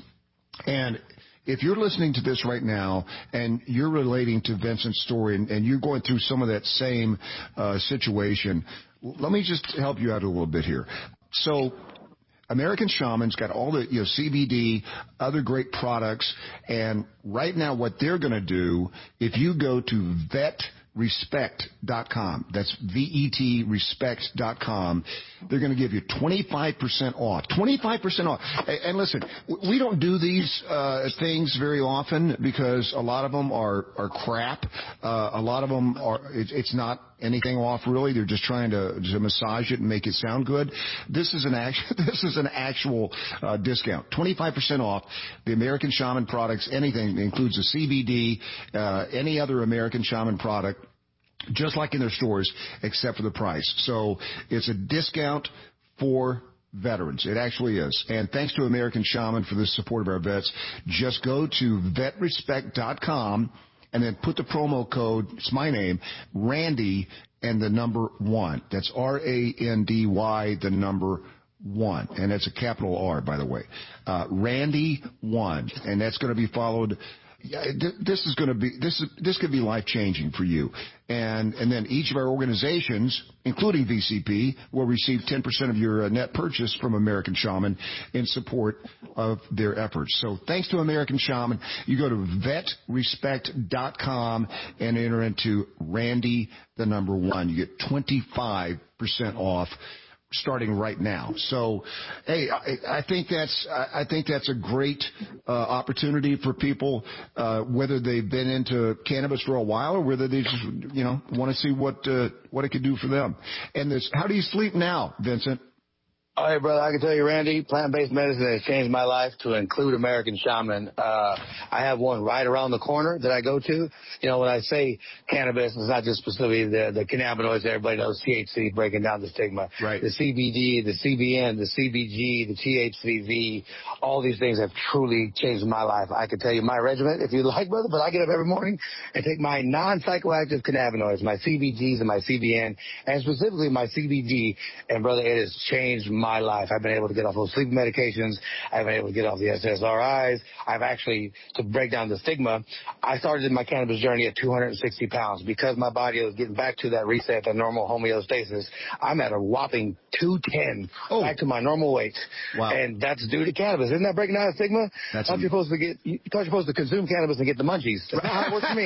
And if you're listening to this right now and you're relating to Vincent's story and, and you're going through some of that same uh, situation, let me just help you out a little bit here. So American Shaman's got all the, you know, C B D, other great products, and right now what they're going to do, if you go to vet respect dot com, that's V E T respect dot com, they're going to give you twenty-five percent off. twenty-five percent off. And listen, we don't do these uh, things very often because a lot of them are, are crap. Uh, a lot of them are, it, it's not anything off really. They're just trying to, to massage it and make it sound good. This is an actual, this is an actual uh, discount. twenty-five percent off the American Shaman products, anything that includes the C B D, uh, any other American Shaman product, just like in their stores, except for the price. So it's a discount for veterans. It actually is. And thanks to American Shaman for the support of our vets. Just go to vet respect dot com and then put the promo code, it's my name, Randy, and the number one. That's R A N D Y, the number one. And that's a capital R, by the way. Uh, Randy one. And that's going to be followed. Yeah, this is going to be this is this could be life changing for you, and and then each of our organizations, including V C P, will receive ten percent of your uh, net purchase from American Shaman in support of their efforts. So thanks to American Shaman, you go to vet respect dot com and enter into Randy the number one. You get twenty-five percent off, starting right now. So, hey, I, I think that's I think that's a great uh, opportunity for people, uh, whether they've been into cannabis for a while or whether they just, you know, want to see what uh, what it could do for them. And this, how do you sleep now, Vincent? All right, brother, I can tell you, Randy, plant-based medicine has changed my life to include American Shaman. Uh, I have one right around the corner that I go to. You know, when I say cannabis, it's not just specifically the, the cannabinoids everybody knows, T H C, breaking down the stigma. Right. The C B D, the C B N, the C B G, the T H C V, all these things have truly changed my life. I can tell you my regimen, if you like, brother, but I get up every morning and take my non-psychoactive cannabinoids, my C B Gs and my C B N, and specifically my C B G, and, brother, it has changed my life. I've been able to get off those sleeping medications. I've been able to get off the S S R Is. I've actually, to break down the stigma, I started my cannabis journey at two hundred sixty pounds. Because my body was getting back to that reset, that normal homeostasis, I'm at a whopping two ten, oh. back to my normal weight. Wow. And that's due to cannabis. Isn't that breaking down the stigma? That's thought you're supposed to get, you thought you're supposed to consume cannabis and get the munchies. That's how it works for me.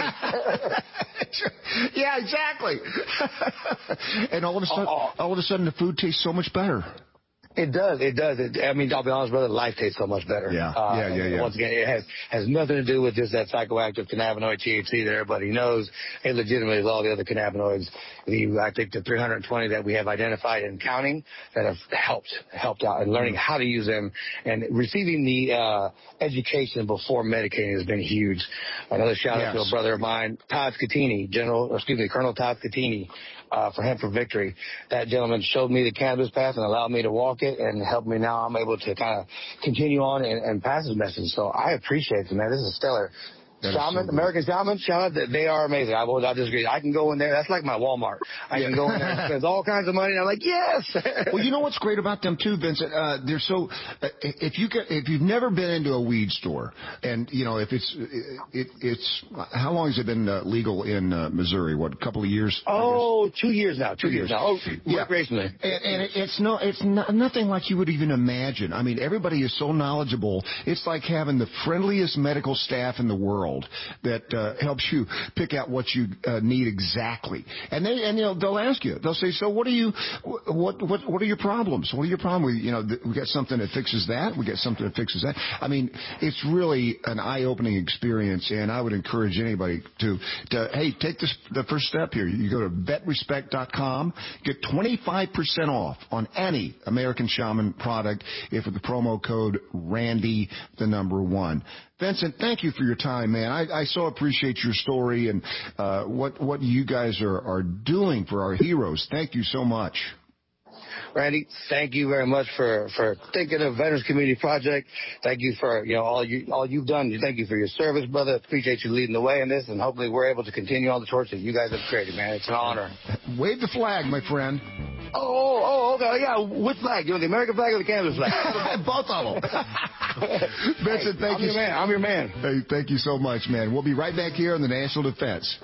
Yeah, exactly. And all of a sudden, oh, oh. all of a sudden, the food tastes so much better. It does. It does. It, I mean, I'll be honest, brother, life tastes so much better. Yeah, uh, yeah, yeah, yeah. Once again, it has has nothing to do with just that psychoactive cannabinoid T H C that everybody knows. It legitimately is all the other cannabinoids. The, I think the three hundred twenty that we have identified and counting that have helped helped out in learning how to use them and receiving the uh, education before medicating has been huge. Another shout out yes. to a brother of mine, Todd Scatini, General, or excuse me, Colonel Todd Scatini. Uh, for Hemp for Victory. That gentleman showed me the cannabis path and allowed me to walk it and helped me. Now I'm able to kind of continue on and, and pass his message. So I appreciate it, man. This is stellar. That Shaman, so American Shaman, shout out, they are amazing. I will not disagree. I can go in there. That's like my Walmart. I yeah. can go in there and spend all kinds of money. And I'm like, yes. Well, you know what's great about them too, Vincent? Uh, they're so. Uh, if you get, if you've never been into a weed store, and you know, if it's, it, it's, how long has it been uh, legal in uh, Missouri? What, a couple of years? Oh, two years now. Two, two years. years now. Oh, yeah. Recreationally. And, and it, it's no, it's not, nothing like you would even imagine. I mean, everybody is so knowledgeable. It's like having the friendliest medical staff in the world that. Uh, helps you pick out what you uh, need exactly, and they and you know they'll ask you. They'll say, "So what are you? What what what are your problems? What are your problems? We, you know, th- we got something that fixes that. We got something that fixes that." I mean, it's really an eye-opening experience, and I would encourage anybody to to hey, take this the first step here. You go to vet respect dot com, get twenty-five percent off on any American Shaman product if with the promo code Randy, the number one. Vincent, thank you for your time, man. I, I so appreciate your story and uh, what what you guys are, are doing for our heroes. Thank you so much. Randy, thank you very much for, for thinking of Veterans Community Project. Thank you for, you know, all you all you've done. Thank you for your service, brother. Appreciate you leading the way in this, and hopefully we're able to continue on the torch that you guys have created, man. It's an honor. Wave the flag, my friend. Oh, oh, okay. Yeah, which flag? You want the American flag or the Kansas flag? Both of them. Vincent, thank I'm you. Your man. I'm your man. Hey, thank you so much, man. We'll be right back here on the National Defense.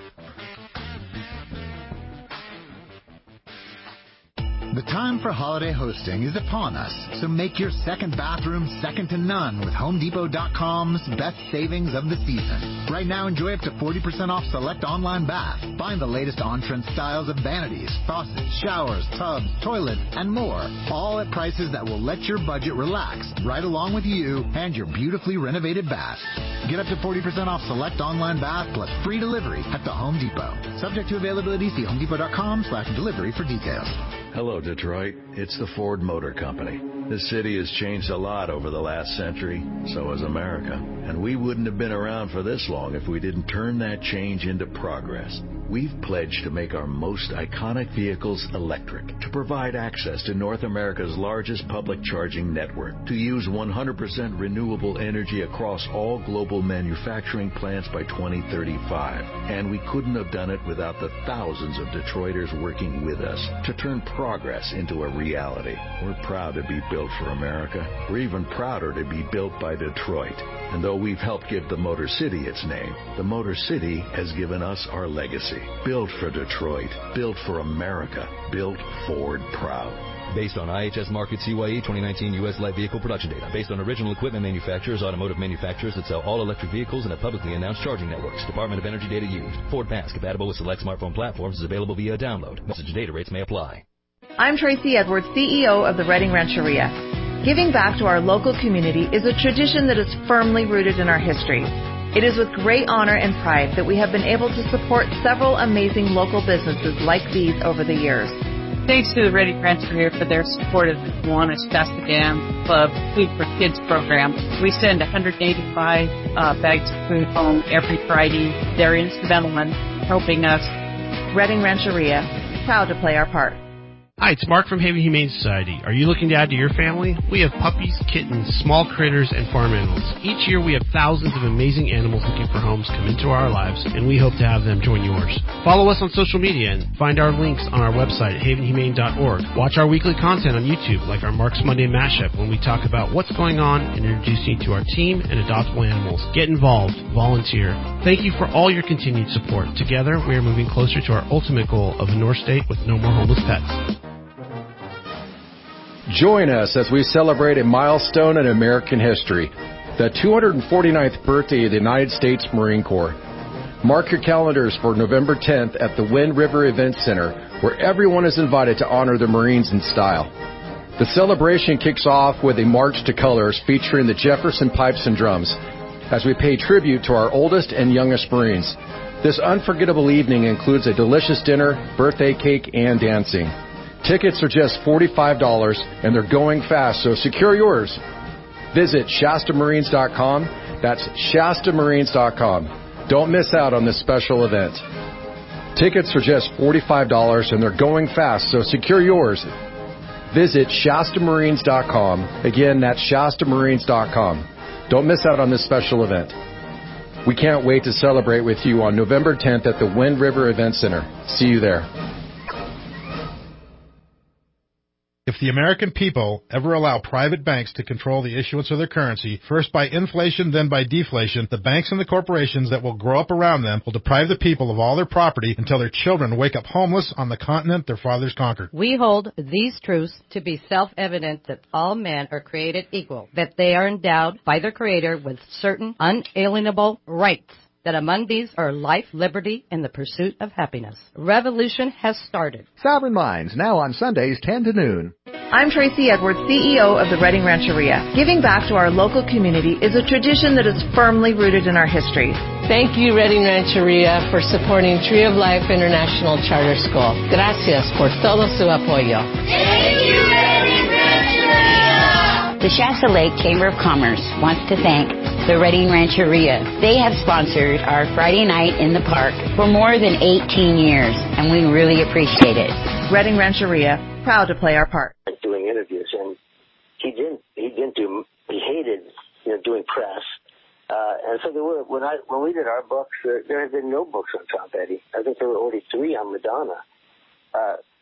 The time for holiday hosting is upon us, so make your second bathroom second to none with Home Depot dot com's best savings of the season. Right now, enjoy up to forty percent off select online bath. Find the latest on-trend styles of vanities, faucets, showers, tubs, toilets, and more, all at prices that will let your budget relax, right along with you and your beautifully renovated bath. Get up to forty percent off select online bath plus free delivery at the Home Depot. Subject to availability, see Home Depot dot com slash delivery for details. Hello, Detroit. It's the Ford Motor Company. This city has changed a lot over the last century, so has America. And we wouldn't have been around for this long if we didn't turn that change into progress. We've pledged to make our most iconic vehicles electric, to provide access to North America's largest public charging network, to use one hundred percent renewable energy across all global manufacturing plants by twenty thirty-five. And we couldn't have done it without the thousands of Detroiters working with us to turn progress into a reality. We're proud to be built for America. We're even prouder to be built by Detroit. And though we've helped give the Motor City its name, the Motor City has given us our legacy. Built for Detroit. Built for America. Built Ford proud. Based on I H S Market C Y E twenty nineteen U S light vehicle production data. Based on original equipment manufacturers, automotive manufacturers that sell all electric vehicles and have publicly announced charging networks. Department of Energy data used. Ford Pass, compatible with select smartphone platforms, is available via download. Message and data rates may apply. I'm Tracy Edwards, C E O of the Redding Rancheria. Giving back to our local community is a tradition that is firmly rooted in our history. It is with great honor and pride that we have been able to support several amazing local businesses like these over the years. Thanks to the Redding Rancheria for their support of the Kiwanis Shasta Dam Club Food for Kids program. We send one hundred eighty-five uh, bags of food home every Friday. They're instrumental in helping us. Redding Rancheria, proud to play our part. Hi, it's Mark from Haven Humane Society. Are you looking to add to your family? We have puppies, kittens, small critters, and farm animals. Each year we have thousands of amazing animals looking for homes come into our lives, and we hope to have them join yours. Follow us on social media and find our links on our website at haven humane dot org. Watch our weekly content on YouTube, like our Mark's Monday Mashup, when we talk about what's going on and introduce you to our team and adoptable animals. Get involved. Volunteer. Thank you for all your continued support. Together, we are moving closer to our ultimate goal of a North State with no more homeless pets. Join us as we celebrate a milestone in American history, the two hundred forty-ninth birthday of the United States Marine Corps. Mark your calendars for November tenth at the Wind River Event Center, where everyone is invited to honor the Marines in style. The celebration kicks off with a March to Colors featuring the Jefferson Pipes and Drums, as we pay tribute to our oldest and youngest Marines. This unforgettable evening includes a delicious dinner, birthday cake, and dancing. Tickets are just forty-five dollars, and they're going fast, so secure yours. Visit Shasta Marines dot com. That's Shasta Marines dot com. Don't miss out on this special event. Tickets are just forty-five dollars, and they're going fast, so secure yours. Visit Shasta Marines dot com. Again, that's Shasta Marines dot com. Don't miss out on this special event. We can't wait to celebrate with you on November tenth at the Wind River Event Center. See you there. If the American people ever allow private banks to control the issuance of their currency, first by inflation, then by deflation, the banks and the corporations that will grow up around them will deprive the people of all their property until their children wake up homeless on the continent their fathers conquered. We hold these truths to be self-evident that all men are created equal, that they are endowed by their Creator with certain unalienable rights, that among these are life, liberty, and the pursuit of happiness. Revolution has started. Sovereign Minds, now on Sundays, ten to noon. I'm Tracy Edwards, C E O of the Redding Rancheria. Giving back to our local community is a tradition that is firmly rooted in our history. Thank you, Redding Rancheria, for supporting Tree of Life International Charter School. Gracias por todo su apoyo. Thank you, Redding Rancheria! The Shasta Lake Chamber of Commerce wants to thank the Redding Rancheria. They have sponsored our Friday night in the park for more than eighteen years, and we really appreciate it. Redding Rancheria, proud to play our part. Doing interviews, and he didn't. He didn't do. He hated, you know, doing press. Uh, and so there were when I when we did our books, there, there had been no books on Tom Petty. I think there were only three on Madonna. Uh,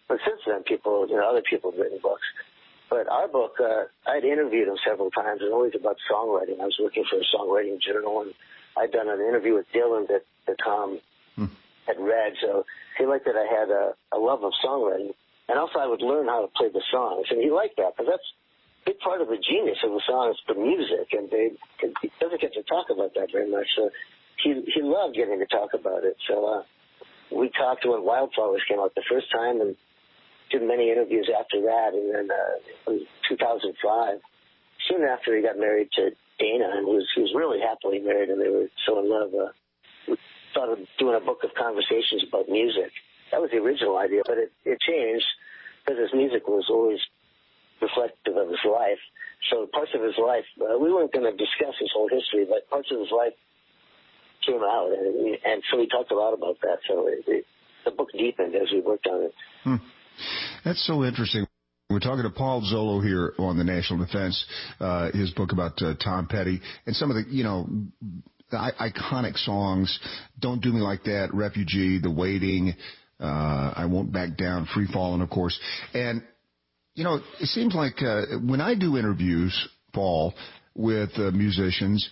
But since then, people, you know, other people have written books. But our book, uh, I'd interviewed him several times, and always about songwriting. I was working for a songwriting journal, and I'd done an interview with Dylan that, that Tom hmm. had read. So he liked that I had a, a love of songwriting. And also I would learn how to play the songs. And he liked that, because that's a big part of the genius of the song is the music. And they, he doesn't get to talk about that very much. So he, he loved getting to talk about it. So uh, we talked when Wildflowers came out the first time, and did many interviews after that, and then uh, in two thousand five, soon after he got married to Dana, and was he was really happily married, and they were so in love. Uh, we thought of doing a book of conversations about music. That was the original idea, but it, it changed because his music was always reflective of his life. So parts of his life, uh, we weren't going to discuss his whole history, but parts of his life came out, and, and so we talked a lot about that. So it, it, the book deepened as we worked on it. Hmm. That's so interesting. We're talking to Paul Zollo here on the National Defense, uh, his book about uh, Tom Petty, and some of the, you know, the I- iconic songs, Don't Do Me Like That, Refugee, The Waiting, uh, I Won't Back Down, Free Fallin', of course. And, you know, it seems like uh, when I do interviews, Paul, with uh, musicians,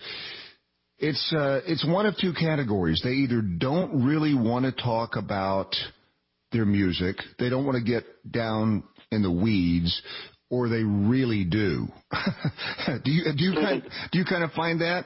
it's uh, it's one of two categories. They either don't really want to talk about their music, they don't want to get down in the weeds, or they really do. do you do you kind do you kind of find that?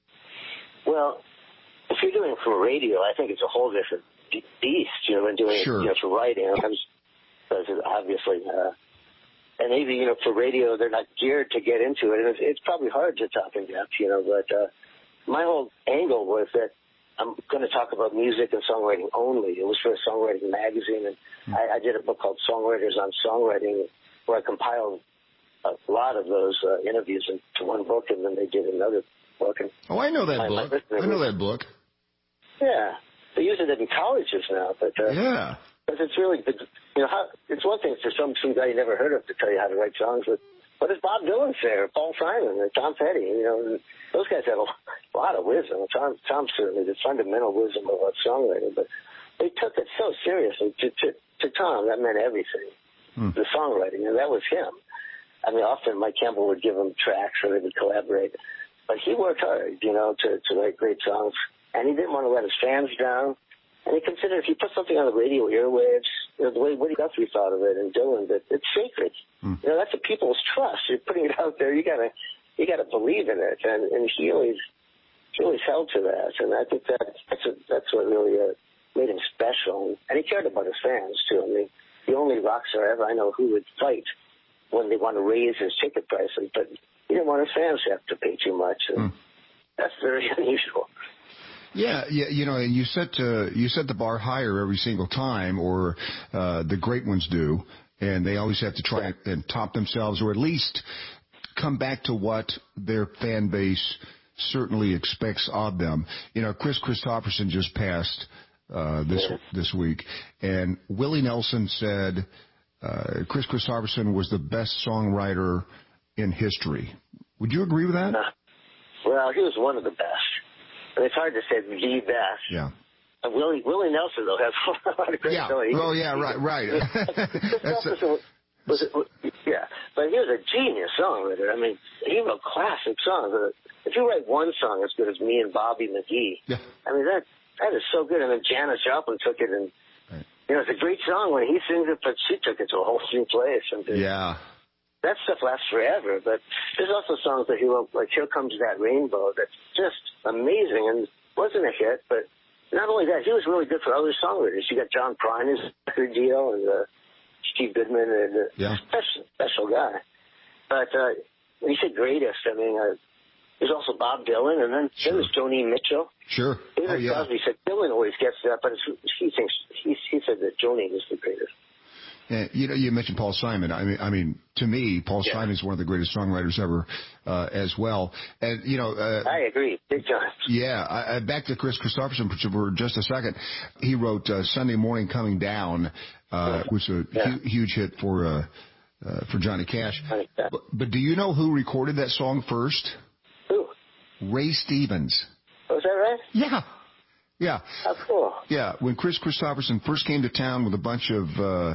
Well, if you're doing it for radio, I think it's a whole different beast. You know, than doing sure. it you know, for writing. Because obviously, uh, and maybe you know for radio they're not geared to get into it, and it's, it's probably hard to talk in depth. You know, but uh, my whole angle was that I'm going to talk about music and songwriting only. It was for a songwriting magazine, and mm. I, I did a book called Songwriters on Songwriting, where I compiled a lot of those uh, interviews into one book, and then they did another book. And oh, I know that my, book. My I know that book. Yeah, they use it in colleges now, but uh, yeah, because it's really, you know, how, it's one thing for some some guy you never heard of to tell you how to write songs, but what does Bob Dylan say, or Paul Simon, or Tom Petty? You know, those guys have a lot of wisdom. Tom, Tom certainly the fundamental wisdom about songwriting, but they took it so seriously. To, to, to Tom, that meant everything. Hmm. The songwriting, and that was him. I mean, often Mike Campbell would give him tracks, or they would collaborate, but he worked hard, you know, to, to write great songs, and he didn't want to let his fans down. And he considered if you put something on the radio airwaves, you know, the way Woody Guthrie thought of it and Dylan, that it's sacred. Mm. You know, that's a people's trust. You're putting it out there. You gotta, you gotta believe in it. And, and he always, he always held to that. And I think that that's a, that's what really uh, made him special. And he cared about his fans too. I mean, the only rock star ever I know who would fight when they want to raise his ticket prices, but he didn't want his fans to have to pay too much. And mm. that's very unusual. Yeah, yeah, you know, and you set uh, you set the bar higher every single time, or uh, the great ones do, and they always have to try and top themselves, or at least come back to what their fan base certainly expects of them. You know, Chris Christopherson just passed uh, this this week, and Willie Nelson said uh, Chris Christopherson was the best songwriter in history. Would you agree with that? Uh, well, he was one of the best. And it's hard to say the best. Yeah. Uh, Willie Willie Nelson though has a lot of great yeah. songs. Oh yeah, right, right. That's a... was it, yeah, but he was a genius songwriter. I mean, he wrote classic songs. If you write one song as good as Me and Bobby McGee, yeah. I mean that that is so good. And then Janis Joplin took it, and right. you know it's a great song when he sings it, but she took it to a whole new place. And yeah. that stuff lasts forever, but there's also songs that he wrote, like Here Comes That Rainbow, that's just amazing and wasn't a hit, but not only that, he was really good for other songwriters. You got John Prine's record deal and uh, Steve Goodman, and uh, yeah. special, special guy. But uh, when you say greatest, I mean, uh, there's also Bob Dylan, and then sure. there was Joni Mitchell. Sure. David oh, yeah. Crosby said Dylan always gets that, but it's, he thinks he, he said that Joni was the greatest. Yeah, you know, you mentioned Paul Simon. I mean, I mean, to me, Paul yeah. Simon is one of the greatest songwriters ever, uh, as well. And you know, uh, I agree, big time. Yeah, I, I, back to Chris Christopherson for just a second. He wrote uh, "Sunday Morning Coming Down," uh, which was a yeah. hu- huge hit for uh, uh, for Johnny Cash. Johnny Cash. But, but do you know who recorded that song first? Who? Ray Stevens. Was that right? Yeah. Yeah. How cool. Yeah. When Chris Christopherson first came to town with a bunch of uh,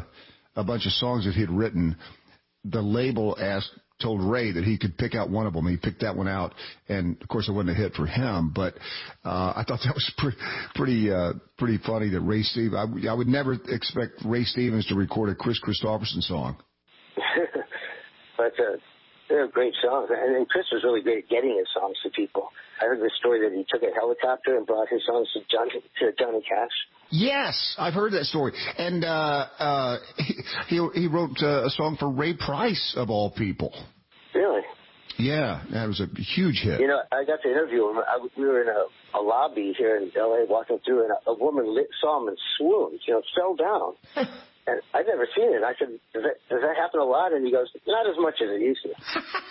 a bunch of songs that he'd written, the label asked, told Ray that he could pick out one of them. He picked that one out, and of course it wasn't a hit for him, but uh, I thought that was pre- pretty uh, pretty funny that Ray Stevens, I, w- I would never expect Ray Stevens to record a Chris Christopherson song. But uh, they're great songs, and, and Chris was really great at getting his songs to people. I heard the story that he took a helicopter and brought his songs to Johnny, to Johnny Cash. Yes, I've heard that story. And uh, uh, he, he wrote uh, a song for Ray Price, of all people. Really? Yeah, that was a huge hit. You know, I got to interview him. I, we were in a, a lobby here in L A walking through, and a, a woman lit, saw him and swooned, you know, fell down. And I'd never seen it. I said, does that, does that happen a lot? And he goes, not as much as it used to.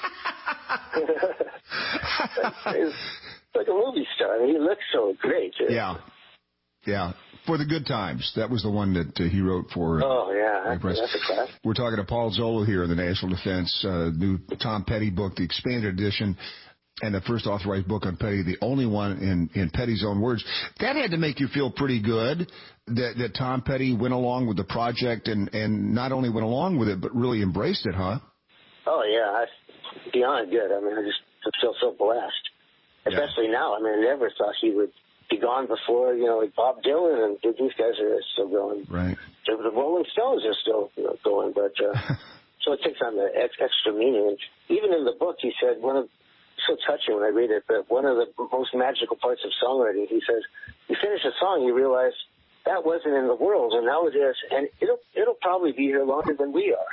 He's like a movie star. I mean, he looks so great. Too. Yeah. Yeah. For the Good Times. That was the one that uh, he wrote for. Uh, oh, yeah. That's, that's a class. We're talking to Paul Zolo here in the National Defense, uh, new Tom Petty book, the expanded edition, and the first authorized book on Petty, the only one in, in Petty's own words. That had to make you feel pretty good that, that Tom Petty went along with the project and, and not only went along with it, but really embraced it, huh? Oh, yeah. I, beyond good. I mean, I just feel so blessed. Especially yeah. now. I mean, I never thought he would be gone before, you know, like Bob Dylan and these guys are still going. Right. The, the Rolling Stones are still, you know, going, but uh, so it takes on the ex- extra meaning. And even in the book, he said one of so touching when I read it, but one of the most magical parts of songwriting, he says, you finish a song, you realize that wasn't in the world, and now it is, and it'll it'll probably be here longer than we are.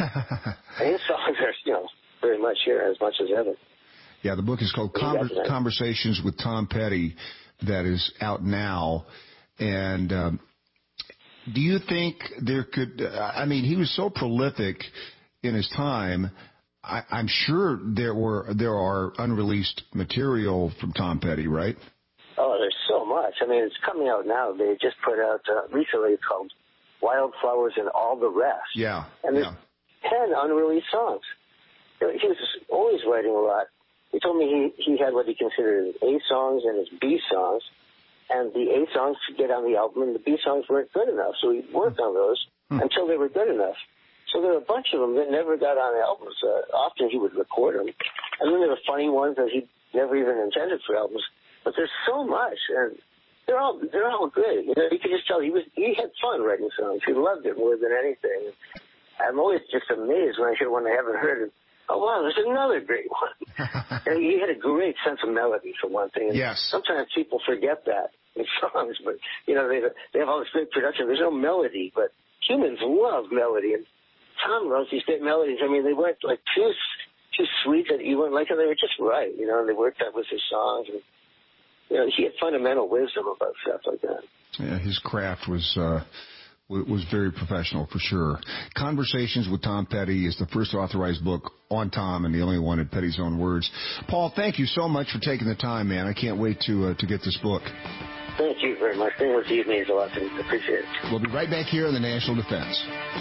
And his songs are, you know, very much here as much as ever. Yeah, the book is called Conver- Conversations with Tom Petty. That is out now. And um, do you think there could, uh, I mean, he was so prolific in his time. I, I'm sure there were there are unreleased material from Tom Petty, right? Oh, there's so much. I mean, it's coming out now. They just put out uh, recently, it's called Wildflowers and All the Rest. Yeah. And there's yeah. ten unreleased songs. He was always writing a lot. He told me he, he had what he considered his A songs and his B songs, and the A songs could get on the album, and the B songs weren't good enough, so he worked on those hmm. until they were good enough. So there were a bunch of them that never got on albums. Uh, often he would record them, and then there were funny ones that he never even intended for albums. But there's so much, and they're all they're all great. You know, you could just tell he was he had fun writing songs. He loved it more than anything. I'm always just amazed when I hear one I haven't heard. Oh, wow, there's another great one. And he had a great sense of melody, for one thing. And yes. Sometimes people forget that in songs, but, you know, they they have all this great production. There's no melody, but humans love melody. And Tom wrote these great melodies. I mean, they weren't, like, too too sweet that you wouldn't like them. They were just right, you know, and they worked out with his songs. And, you know, he had fundamental wisdom about stuff like that. Yeah, his craft was... Uh was very professional, for sure. Conversations with Tom Petty is the first authorized book on Tom and the only one in Petty's own words. Paul, thank you so much for taking the time, man. I can't wait to uh, to get this book. Thank you very much. Being with you means a lot to me. I appreciate it. We'll be right back here on the National Defense.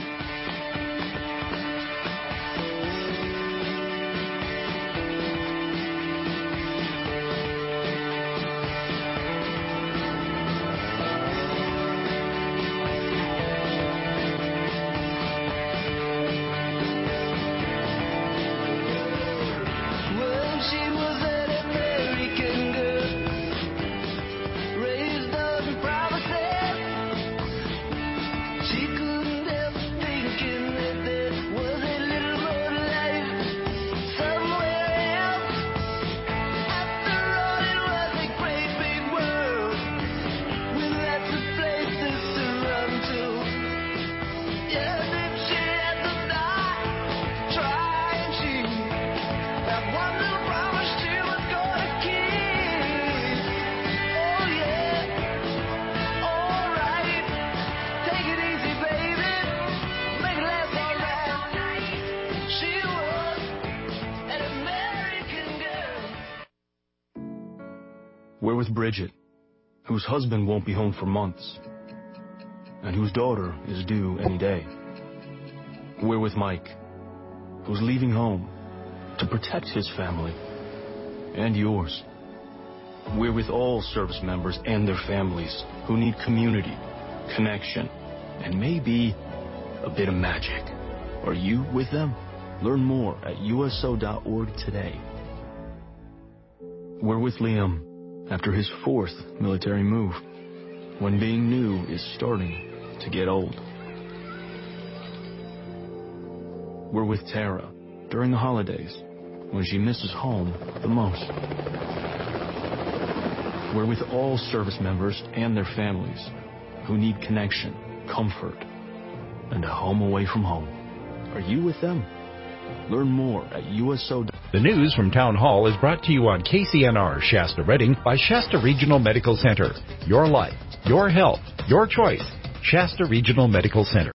We're with Bridget, whose husband won't be home for months, and whose daughter is due any day. We're with Mike, who's leaving home to protect his family and yours. We're with all service members and their families who need community, connection, and maybe a bit of magic. Are you with them? Learn more at U S O dot org today. We're with Liam after his fourth military move, when being new is starting to get old. We're with Tara during the holidays, when she misses home the most. We're with all service members and their families who need connection, comfort, and a home away from home. Are you with them? Learn more at U S O. The news from Town Hall is brought to you on K C N R Shasta Redding by Shasta Regional Medical Center. Your life, your health, your choice. Shasta Regional Medical Center.